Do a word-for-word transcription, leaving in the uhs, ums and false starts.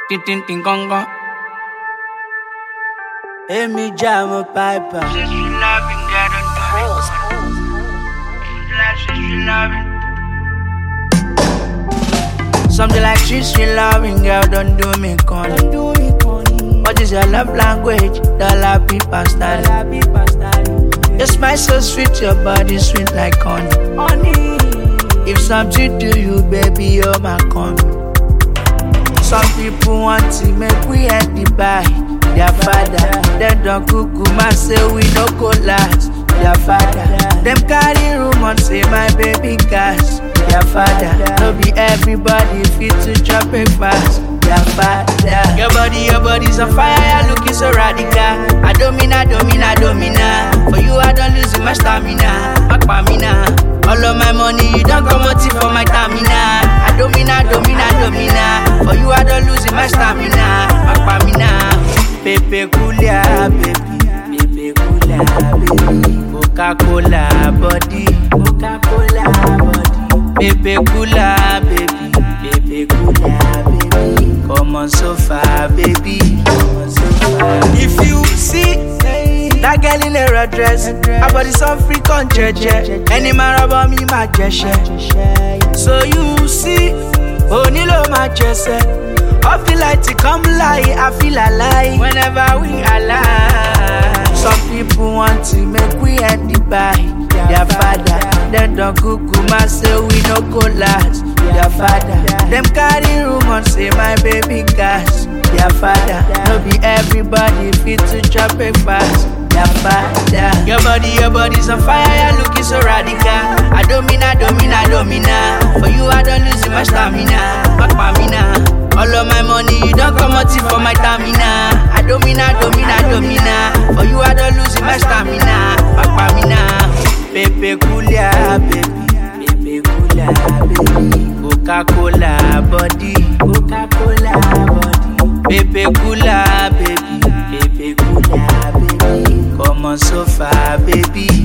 Tin tin tin gong gong. Amy Jam a piper. Says you loving, girl, don't do me corny. Says you loving. Something like she's she loving, girl, don't do me corny. What is your love language? Dollar people style. Your smile so sweet, your body sweet like honey. If something do you, baby, you're my coming. Some people want to make we end the buy. Their father, them don't cuckoo, man say we no go last. Their father, them carry rumor say my baby cash. Their father, no be everybody fit to drop it fast. Their father, your body, your body's on fire, you're looking so radical. I don't mean, I don't mean, I don't mean, for you I don't lose my stamina. Akpamina, all of my money you don't come out for my stamina. I don't mean, I don't mean, I don't mean, for you I don't lose my stamina. Akpamina, Pepe Kulia, baby, Pepe Kulia, baby, Coca-Cola body, Coca-Cola body, Pepe Kula, baby, Pepe Kula, baby, come on sofa, baby, come on sofa. If you see that girl in a red dress, her body so freak on jeje. Any man about me, my jeje. So you see, oh Nilo, my jeje. I feel like to come lie, I feel alive whenever we alive. Some people want to make we end the buy. Their father, them don't cuckoo, man say we no go last. Their father, them carry rumor say my baby cash. Their father, no be everybody fit to drop it fast. Their father, your body, your body's on fire, you're looking so radical. I don't mean, I don't mean, I don't mean, for you I don't lose my stamina. Akpamina, all of my money you don't come out for my stamina. I don't mean, I don't mean, I don't mean, for you I don't lose my stamina. Akpamina, Pepe Kulia, baby, Pepe Kulia, baby, Coca-Cola body, Coca-Cola body, Pepe Kula, baby, Pepe Kula, baby, come on sofa, baby.